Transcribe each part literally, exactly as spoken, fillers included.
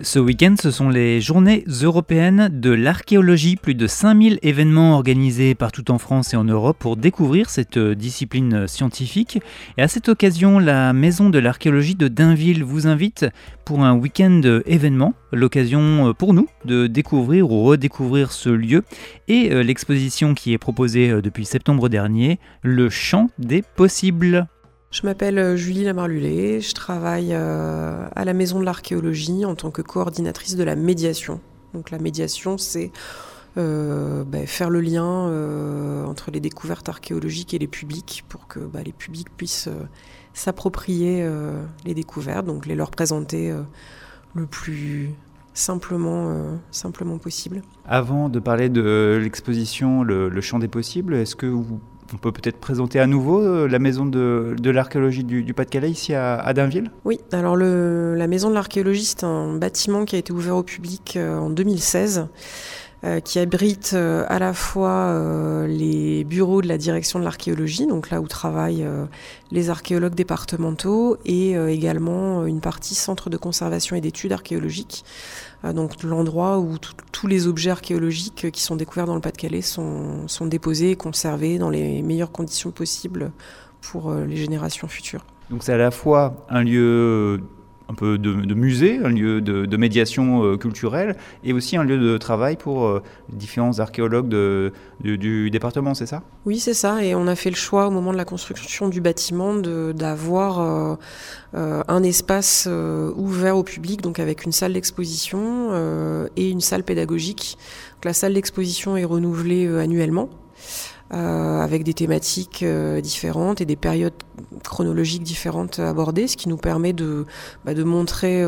Ce week-end, ce sont les Journées européennes de l'archéologie. Plus de cinq mille événements organisés partout en France et en Europe pour découvrir cette discipline scientifique. Et à cette occasion, la Maison de l'archéologie de Dainville vous invite pour un week-end événement. L'occasion pour nous de découvrir ou redécouvrir ce lieu et l'exposition qui est proposée depuis septembre dernier, le Champ des possibles. Je m'appelle Julie Lamarlulet, je travaille à la Maison de l'Archéologie en tant que coordinatrice de la médiation. Donc la médiation, c'est euh, bah, faire le lien euh, entre les découvertes archéologiques et les publics pour que bah, les publics puissent euh, s'approprier euh, les découvertes, donc les leur présenter euh, le plus simplement, euh, simplement possible. Avant de parler de l'exposition Le, le Champ des possibles, est-ce que vous On peut peut-être présenter à nouveau la Maison de, de l'archéologie du, du Pas-de-Calais ici à, à Dainville ? Oui, alors le, la Maison de l'archéologie, c'est un bâtiment qui a été ouvert au public euh, en deux mille seize, euh, qui abrite euh, à la fois euh, les bureaux de la direction de l'archéologie, donc là où travaillent euh, les archéologues départementaux, et euh, également une partie centre de conservation et d'études archéologiques, euh, donc l'endroit où tout, tous les objets archéologiques qui sont découverts dans le Pas-de-Calais sont, sont déposés et conservés dans les meilleures conditions possibles pour euh, les générations futures. Donc c'est à la fois un lieu un peu de, de musée, un lieu de, de médiation euh, culturelle et aussi un lieu de travail pour euh, différents archéologues de, de, du département, c'est ça ? Oui, c'est ça, et on a fait le choix au moment de la construction du bâtiment de, d'avoir euh, euh, un espace euh, ouvert au public, donc avec une salle d'exposition euh, et une salle pédagogique. Donc, la salle d'exposition est renouvelée euh, annuellement. Euh, avec des thématiques euh, différentes et des périodes chronologiques différentes abordées, ce qui nous permet de, bah, de montrer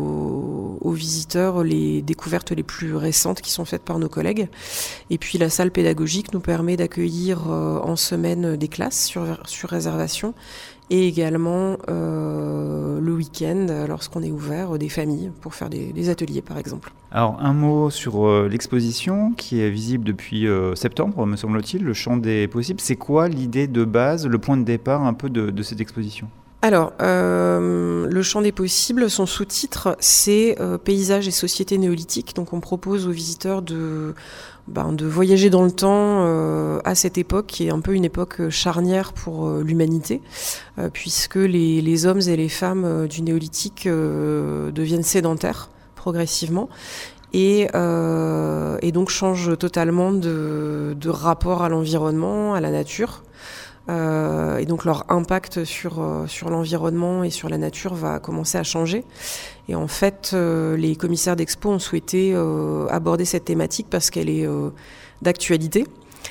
aux, aux visiteurs les découvertes les plus récentes qui sont faites par nos collègues. Et puis la salle pédagogique nous permet d'accueillir euh, en semaine des classes sur, sur réservation et également euh, le week-end, lorsqu'on est ouvert, des familles pour faire des, des ateliers par exemple. Alors un mot sur euh, l'exposition qui est visible depuis euh, septembre, me semble-t-il, le Champ des possibles. C'est quoi l'idée de base, le point de départ un peu de, de cette exposition ? Alors, euh, le Champ des possibles, son sous-titre, c'est euh, Paysages et sociétés néolithiques. Donc on propose aux visiteurs de, ben, de voyager dans le temps euh, à cette époque, qui est un peu une époque charnière pour euh, l'humanité, euh, puisque les, les hommes et les femmes euh, du néolithique euh, deviennent sédentaires progressivement. Et, euh, et donc changent totalement de, de rapport à l'environnement, à la nature. Euh, et donc leur impact sur, euh, sur l'environnement et sur la nature va commencer à changer. Et en fait, euh, les commissaires d'expo ont souhaité euh, aborder cette thématique parce qu'elle est euh, d'actualité.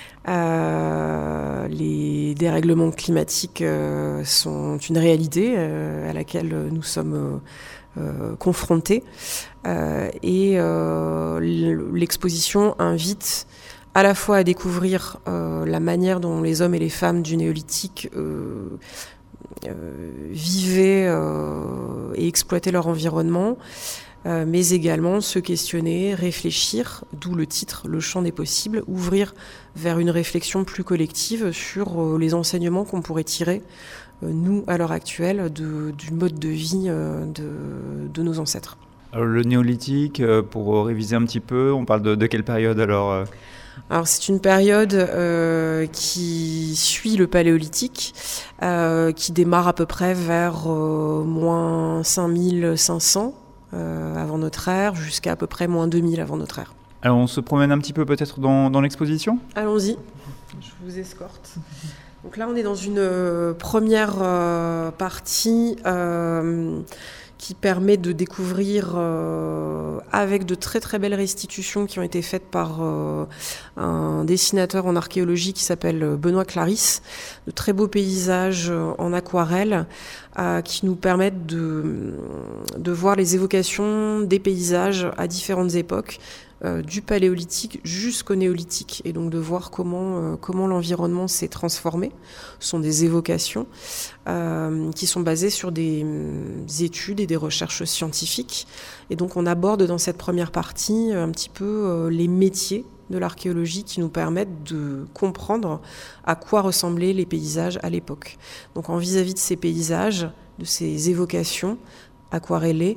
Euh, les dérèglements climatiques euh, sont une réalité euh, à laquelle nous sommes euh, euh, confrontés. Euh, et euh, l'exposition invite à la fois à découvrir euh, la manière dont les hommes et les femmes du néolithique euh, euh, vivaient euh, et exploitaient leur environnement, euh, mais également se questionner, réfléchir, d'où le titre, le champ des possibles, ouvrir vers une réflexion plus collective sur euh, les enseignements qu'on pourrait tirer, euh, nous, à l'heure actuelle, de, du mode de vie euh, de, de nos ancêtres. Alors, le néolithique, pour réviser un petit peu, on parle de, de quelle période alors ? Alors c'est une période euh, qui suit le paléolithique, euh, qui démarre à peu près vers euh, moins cinq mille cinq cents euh, avant notre ère, jusqu'à à peu près moins deux mille avant notre ère. Alors on se promène un petit peu peut-être dans, dans l'exposition ? Allons-y, je vous escorte. Donc là on est dans une euh, première euh, partie euh, qui permet de découvrir euh, avec de très très belles restitutions qui ont été faites par euh, un dessinateur en archéologie qui s'appelle Benoît Clarisse, de très beaux paysages en aquarelle euh, qui nous permettent de, de voir les évocations des paysages à différentes époques, euh, du paléolithique jusqu'au néolithique, et donc de voir comment, euh, comment l'environnement s'est transformé. Ce sont des évocations euh, qui sont basées sur des, des études et des recherches scientifiques. Et donc on aborde dans cette première partie un petit peu euh, les métiers de l'archéologie qui nous permettent de comprendre à quoi ressemblaient les paysages à l'époque. Donc en vis-à-vis de ces paysages, de ces évocations aquarellées,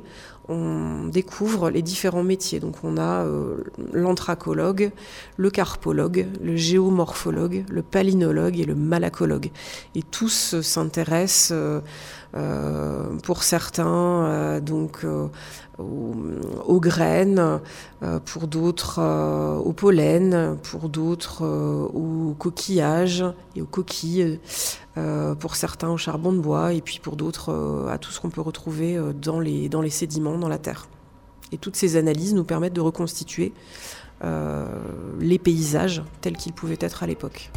on découvre les différents métiers. Donc on a euh, l'anthracologue, le carpologue, le géomorphologue, le palynologue et le malacologue. Et tous s'intéressent euh, euh, pour certains euh, donc euh, aux, aux graines, euh, pour d'autres euh, au pollen, pour d'autres euh, aux coquillages et aux coquilles, euh, pour certains au charbon de bois et puis pour d'autres euh, à tout ce qu'on peut retrouver euh, dans les, dans les sédiments, dans la terre. Et toutes ces analyses nous permettent de reconstituer euh, les paysages tels qu'ils pouvaient être à l'époque.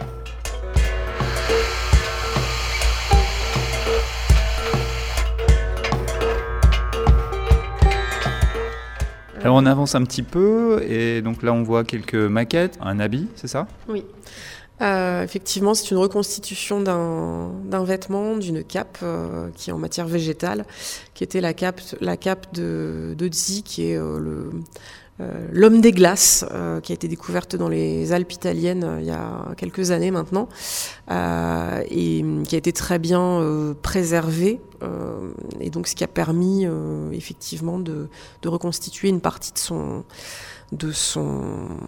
Alors on avance un petit peu et donc là on voit quelques maquettes, un habit, c'est ça ? Oui. Euh, effectivement, c'est une reconstitution d'un, d'un vêtement, d'une cape euh, qui est en matière végétale, qui était la cape, la cape de, de Zi, qui est euh, le, euh, l'homme des glaces, euh, qui a été découverte dans les Alpes italiennes euh, il y a quelques années maintenant, euh, et qui a été très bien euh, préservée, euh, et donc ce qui a permis euh, effectivement de, de reconstituer une partie de son de son,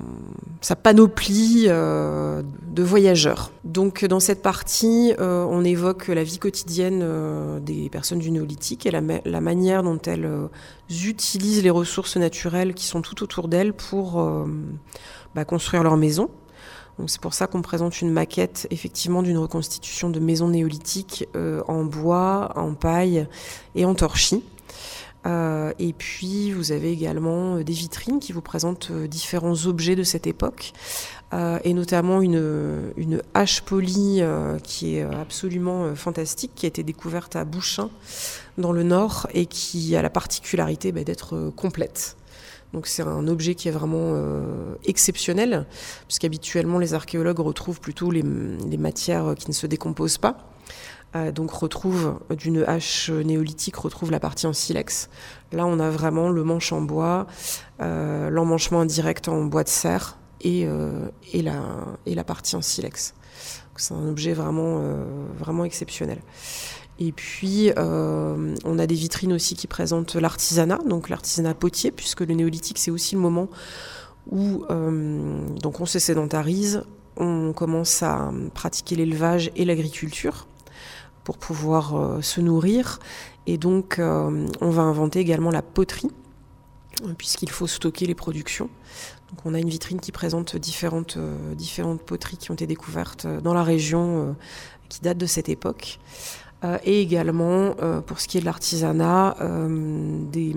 sa panoplie euh, de voyageurs. Donc dans cette partie, euh, on évoque la vie quotidienne euh, des personnes du néolithique et la, ma- la manière dont elles euh, utilisent les ressources naturelles qui sont tout autour d'elles pour euh, bah, construire leur maison. Donc c'est pour ça qu'on présente une maquette effectivement d'une reconstitution de maisons néolithiques euh, en bois, en paille et en torchis. Euh, et puis vous avez également des vitrines qui vous présentent différents objets de cette époque, euh, et notamment une, une hache polie euh, qui est absolument fantastique, qui a été découverte à Bouchain dans le Nord et qui a la particularité bah, d'être complète. Donc c'est un objet qui est vraiment euh, exceptionnel, puisqu'habituellement les archéologues retrouvent plutôt les, les matières qui ne se décomposent pas. Euh, donc retrouve d'une hache néolithique, retrouve la partie en silex. Là, on a vraiment le manche en bois, euh, l'emmanchement indirect en bois de serre et, euh, et, la, et la partie en silex. Donc, c'est un objet vraiment, euh, vraiment exceptionnel. Et puis, euh, on a des vitrines aussi qui présentent l'artisanat, donc l'artisanat potier, puisque le néolithique, c'est aussi le moment où euh, donc on se sédentarise, on commence à pratiquer l'élevage et l'agriculture pour pouvoir euh, se nourrir. Et donc, euh, on va inventer également la poterie, puisqu'il faut stocker les productions. Donc, on a une vitrine qui présente différentes, euh, différentes poteries qui ont été découvertes dans la région, euh, qui datent de cette époque. Euh, et également, euh, pour ce qui est de l'artisanat, euh, des,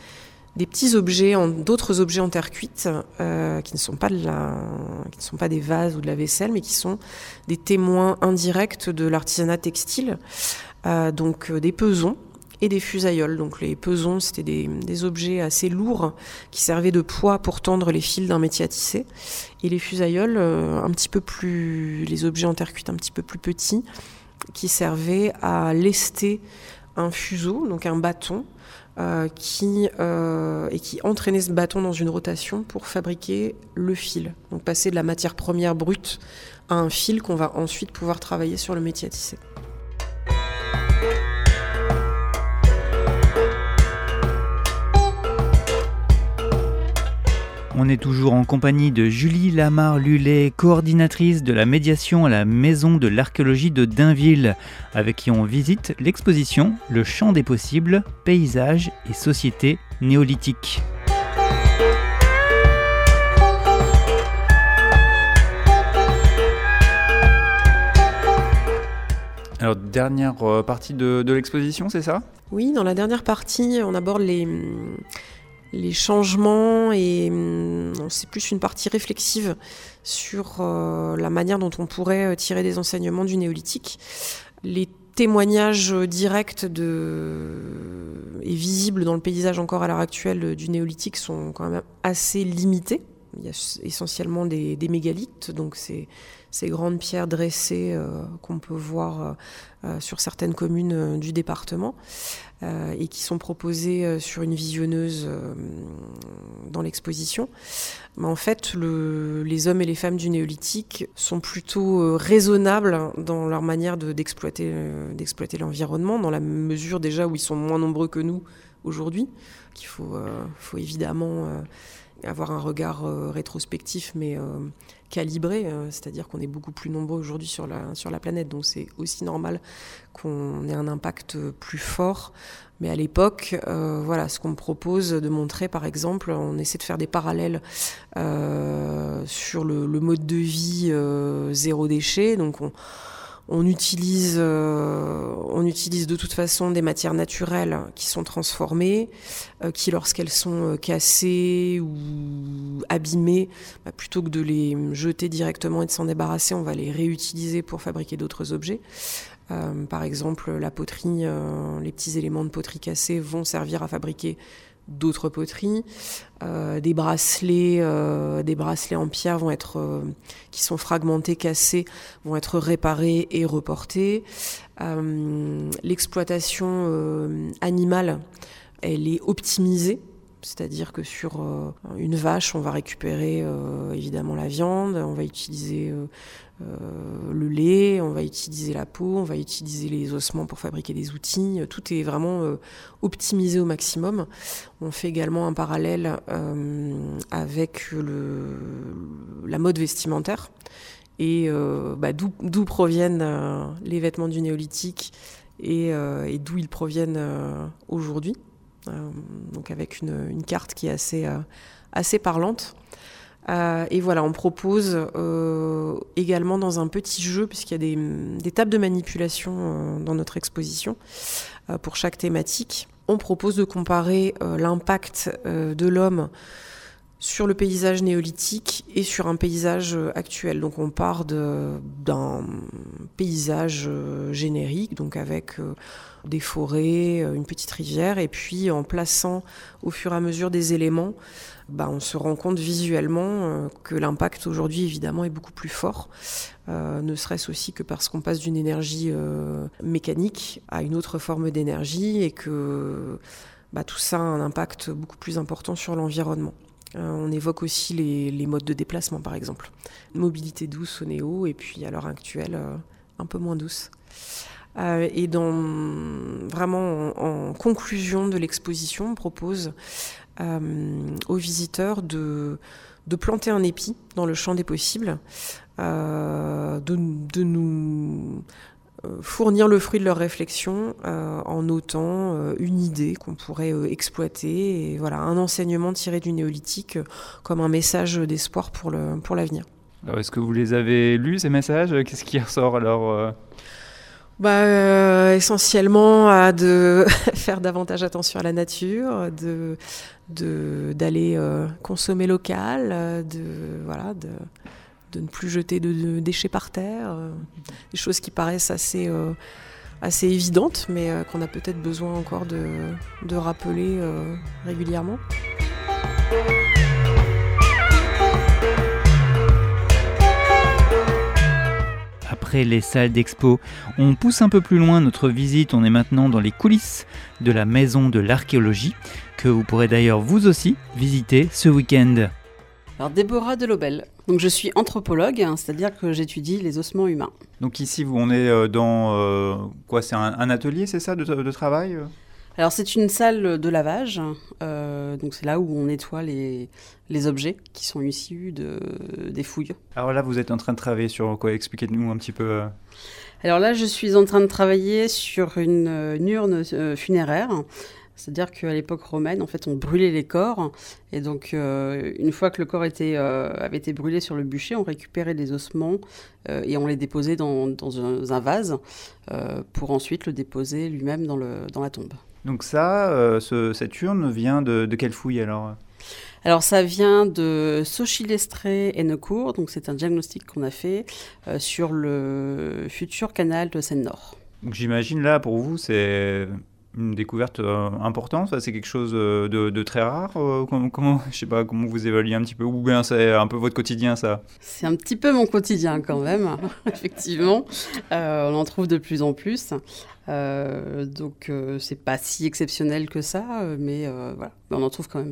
des petits objets, en, d'autres objets en terre cuite, euh, qui ne sont pas de la, qui ne sont pas des vases ou de la vaisselle, mais qui sont des témoins indirects de l'artisanat textile. Euh, donc euh, des pesons et des fusailloles. Donc les pesons, c'était des, des objets assez lourds qui servaient de poids pour tendre les fils d'un métier à tisser. Et les fusailloles, euh, un petit peu plus, les objets en terre cuite un petit peu plus petits, qui servaient à lester un fuseau, donc un bâton, euh, qui, euh, et qui entraînait ce bâton dans une rotation pour fabriquer le fil. Donc passer de la matière première brute à un fil qu'on va ensuite pouvoir travailler sur le métier à tisser. On est toujours en compagnie de Julie Lamar-Lullet, coordinatrice de la médiation à la Maison de l'Archéologie de Dainville, avec qui on visite l'exposition Le Champ des Possibles, Paysages et Sociétés néolithiques. Alors, dernière partie de, de l'exposition, c'est ça ? Oui, dans la dernière partie, on aborde les... les changements et c'est plus une partie réflexive sur euh, la manière dont on pourrait tirer des enseignements du néolithique. Les témoignages directs de... et visibles dans le paysage encore à l'heure actuelle du néolithique sont quand même assez limités. Il y a essentiellement des, des mégalithes, donc c'est ces grandes pierres dressées euh, qu'on peut voir euh, sur certaines communes euh, du département euh, et qui sont proposées euh, sur une visionneuse euh, dans l'exposition. Mais en fait, le, les hommes et les femmes du néolithique sont plutôt euh, raisonnables dans leur manière de, d'exploiter, euh, d'exploiter l'environnement, dans la mesure déjà où ils sont moins nombreux que nous aujourd'hui, qu'il faut, euh, faut évidemment euh, avoir un regard euh, rétrospectif, mais euh, calibré, euh, c'est-à-dire qu'on est beaucoup plus nombreux aujourd'hui sur la, sur la planète, donc c'est aussi normal qu'on ait un impact plus fort. Mais à l'époque, euh, voilà, ce qu'on me propose de montrer, par exemple, on essaie de faire des parallèles euh, sur le, le mode de vie euh, zéro déchet. Donc on, on utilise, euh, on utilise de toute façon des matières naturelles qui sont transformées, euh, qui lorsqu'elles sont cassées ou abîmées, bah, plutôt que de les jeter directement et de s'en débarrasser, on va les réutiliser pour fabriquer d'autres objets. Euh, par exemple, la poterie, euh, les petits éléments de poterie cassés vont servir à fabriquer d'autres poteries. Euh, des bracelets, euh, des bracelets en pierre vont être, euh, qui sont fragmentés, cassés, vont être réparés et reportés. Euh, l'exploitation euh, animale, elle est optimisée. C'est-à-dire que sur euh, une vache, on va récupérer euh, évidemment la viande, on va utiliser euh, euh, le lait, on va utiliser la peau, on va utiliser les ossements pour fabriquer des outils. Tout est vraiment euh, optimisé au maximum. On fait également un parallèle euh, avec le, la mode vestimentaire et euh, bah, d'où, d'où proviennent euh, les vêtements du néolithique et, euh, et d'où ils proviennent euh, aujourd'hui. Euh, donc avec une, une carte qui est assez, euh, assez parlante. Euh, et voilà, on propose euh, également dans un petit jeu, puisqu'il y a des, des tables de manipulation euh, dans notre exposition euh, pour chaque thématique, on propose de comparer euh, l'impact euh, de l'homme sur le paysage néolithique et sur un paysage actuel. Donc on part de, d'un paysage générique, donc avec euh, des forêts, une petite rivière, et puis en plaçant au fur et à mesure des éléments, bah, on se rend compte visuellement euh, que l'impact aujourd'hui évidemment est beaucoup plus fort, euh, ne serait-ce aussi que parce qu'on passe d'une énergie euh, mécanique à une autre forme d'énergie et que bah, tout ça a un impact beaucoup plus important sur l'environnement. Euh, on évoque aussi les, les modes de déplacement, par exemple. Mobilité douce au néo, et puis à l'heure actuelle, euh, un peu moins douce. Euh, et dans, vraiment en, en conclusion de l'exposition, on propose euh, aux visiteurs de, de planter un épi dans le champ des possibles, euh, de, de nous fournir le fruit de leur réflexion euh, en notant euh, une idée qu'on pourrait euh, exploiter et voilà, un enseignement tiré du néolithique euh, comme un message d'espoir pour, le, pour l'avenir. Alors, est-ce que vous les avez lus, ces messages ? Qu'est-ce qui ressort alors euh... bah, euh, essentiellement à de faire davantage attention à la nature, de, de, d'aller euh, consommer local, de, voilà, de, de ne plus jeter de, de déchets par terre, euh, des choses qui paraissent assez, euh, assez évidentes, mais euh, qu'on a peut-être besoin encore de, de rappeler euh, régulièrement. Après les salles d'expo, on pousse un peu plus loin notre visite, on est maintenant dans les coulisses de la Maison de l'Archéologie, que vous pourrez d'ailleurs vous aussi visiter ce week-end. Alors Déborah Delobel. Donc je suis anthropologue, hein, c'est-à-dire que j'étudie les ossements humains. Donc ici, on est dans euh, quoi ? C'est un, un atelier, c'est ça, de, de travail ? Alors c'est une salle de lavage, euh, donc c'est là où on nettoie les, les objets qui sont issus de, des fouilles. Alors là, vous êtes en train de travailler sur quoi ? Expliquez-nous un petit peu. Alors là, je suis en train de travailler sur une, une urne euh, funéraire. C'est-à-dire qu'à l'époque romaine, en fait, on brûlait les corps. Et donc, euh, une fois que le corps était, euh, avait été brûlé sur le bûcher, on récupérait les ossements euh, et on les déposait dans, dans un, un vase euh, pour ensuite le déposer lui-même dans, le, dans la tombe. Donc ça, euh, ce, cette urne vient de, de quelle fouille alors ? Alors ça vient de Sochilestré-Hennecourt, donc c'est un diagnostic qu'on a fait euh, sur le futur canal de Seine-Nord. Donc j'imagine là, pour vous, c'est une découverte euh, importante, c'est quelque chose de, de très rare. Euh, comment, comment, je sais pas, comment vous évaluez un petit peu, ou bien c'est un peu votre quotidien, ça ? C'est un petit peu mon quotidien quand même, effectivement. Euh, on en trouve de plus en plus. Euh, donc euh, c'est pas si exceptionnel que ça, mais euh, voilà, mais on en trouve quand même pas mal.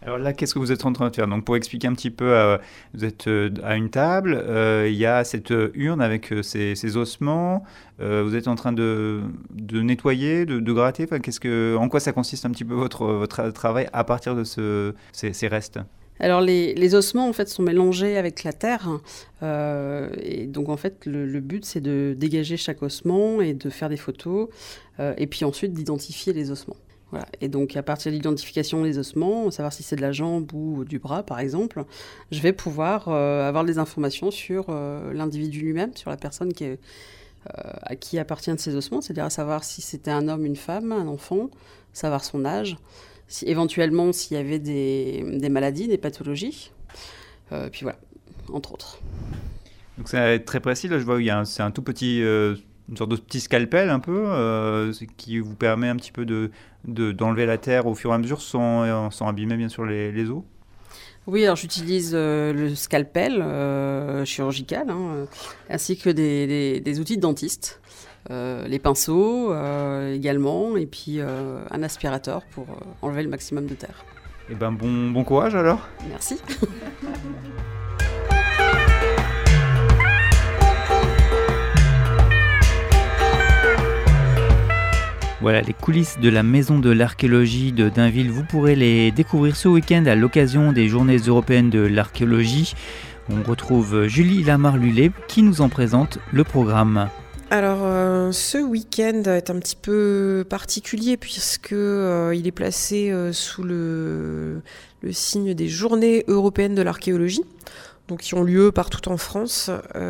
Alors là, qu'est-ce que vous êtes en train de faire? Donc pour expliquer un petit peu, euh, vous êtes euh, à une table, euh, il y a cette urne avec euh, ces, ces ossements, euh, vous êtes en train de, de nettoyer, de, de gratter. Enfin, qu'est-ce que, en quoi ça consiste un petit peu votre, votre travail à partir de ce, ces, ces restes? Alors les, les ossements en fait sont mélangés avec la terre euh, et donc en fait le, le but c'est de dégager chaque ossement et de faire des photos euh, et puis ensuite d'identifier les ossements. Voilà. Et donc, à partir de l'identification des ossements, savoir si c'est de la jambe ou du bras, par exemple, je vais pouvoir euh, avoir des informations sur euh, l'individu lui-même, sur la personne qui est, euh, à qui appartiennent ces ossements, c'est-à-dire à savoir si c'était un homme, une femme, un enfant, savoir son âge, si, éventuellement s'il y avait des, des maladies, des pathologies, euh, puis voilà, entre autres. Donc, ça va être très précis. Là, je vois qu'il y a un, c'est un tout petit... Euh... une sorte de petit scalpel un peu, euh, qui vous permet un petit peu de, de, d'enlever la terre au fur et à mesure sans, sans abîmer bien sûr les, les os. Oui, alors j'utilise euh, le scalpel euh, chirurgical, hein, ainsi que des, des, des outils de dentiste, euh, les pinceaux euh, également, et puis euh, un aspirateur pour euh, enlever le maximum de terre. Eh ben bon, bon courage alors. Merci. Voilà, les coulisses de la Maison de l'Archéologie de Dainville, vous pourrez les découvrir ce week-end à l'occasion des Journées européennes de l'Archéologie. On retrouve Julie Lamar-Lulé qui nous en présente le programme. Alors, euh, ce week-end est un petit peu particulier puisque euh, il est placé euh, sous le, le signe des Journées européennes de l'Archéologie. Donc, qui ont lieu partout en France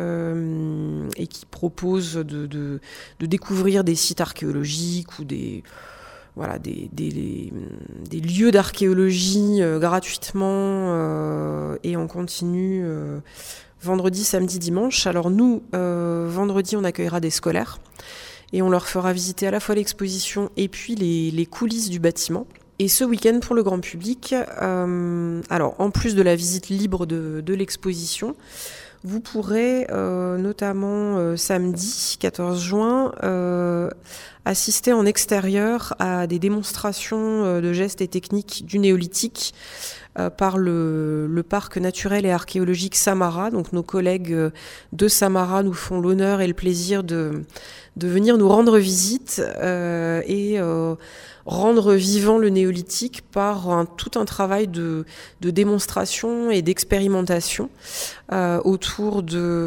euh, et qui proposent de, de, de découvrir des sites archéologiques ou des, voilà, des, des, des lieux d'archéologie euh, gratuitement euh, et en continu euh, vendredi, samedi, dimanche. Alors nous, euh, vendredi, on accueillera des scolaires et on leur fera visiter à la fois l'exposition et puis les, les coulisses du bâtiment. Et ce week-end, pour le grand public, euh, alors en plus de la visite libre de, de l'exposition, vous pourrez euh, notamment euh, samedi quatorze juin euh, assister en extérieur à des démonstrations euh, de gestes et techniques du néolithique euh, par le, le parc naturel et archéologique Samara. Donc nos collègues de Samara nous font l'honneur et le plaisir de, de venir nous rendre visite euh, et euh, rendre vivant le néolithique par un, tout un travail de, de démonstration et d'expérimentation euh, autour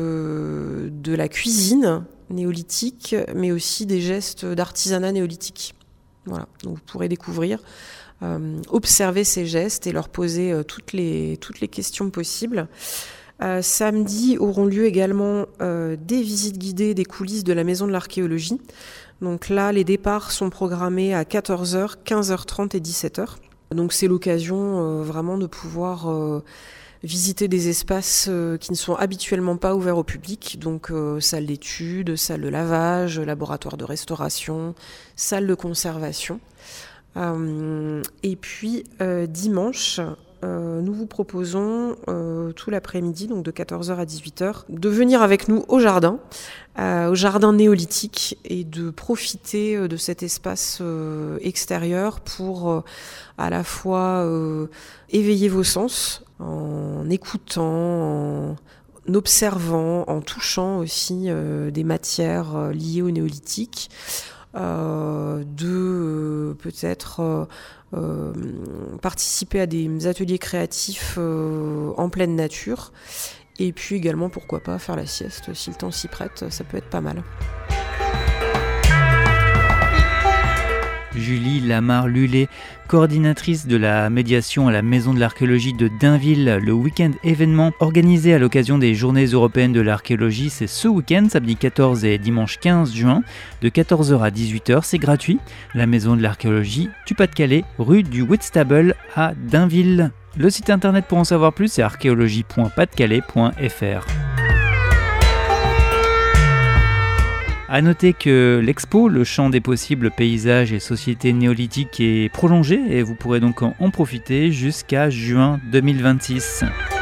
de, de la cuisine néolithique, mais aussi des gestes d'artisanat néolithique. Voilà, donc vous pourrez découvrir, euh, observer ces gestes et leur poser euh, toutes les, toutes les questions possibles. Euh, samedi auront lieu également euh, des visites guidées des coulisses de la Maison de l'Archéologie. Donc là, les départs sont programmés à quatorze heures, quinze heures trente et dix-sept heures. Donc c'est l'occasion euh, vraiment de pouvoir euh, visiter des espaces euh, qui ne sont habituellement pas ouverts au public. Donc euh, salle d'études, salle de lavage, laboratoire de restauration, salle de conservation. Euh, et puis euh, dimanche, Euh, nous vous proposons euh, tout l'après-midi, donc de quatorze heures à dix-huit heures, de venir avec nous au jardin, euh, au jardin néolithique, et de profiter euh, de cet espace euh, extérieur pour euh, à la fois euh, éveiller vos sens en écoutant, en observant, en touchant aussi euh, des matières euh, liées au néolithique, euh, de euh, peut-être euh, Euh, participer à des ateliers créatifs euh, en pleine nature et puis également pourquoi pas faire la sieste si le temps s'y prête, ça peut être pas mal. Julie Lamar-Lulé, coordinatrice de la médiation à la Maison de l'Archéologie de Dainville, le week-end événement organisé à l'occasion des Journées européennes de l'Archéologie, c'est ce week-end, samedi quatorze et dimanche quinze juin, de quatorze heures à dix-huit heures, c'est gratuit. La Maison de l'Archéologie du Pas-de-Calais, rue du Whitstable à Dainville. Le site internet pour en savoir plus, c'est archéologie point pas de calais point f r. A noter que l'expo, le champ des possibles paysages et sociétés néolithiques, est prolongé et vous pourrez donc en profiter jusqu'à juin deux mille vingt-six.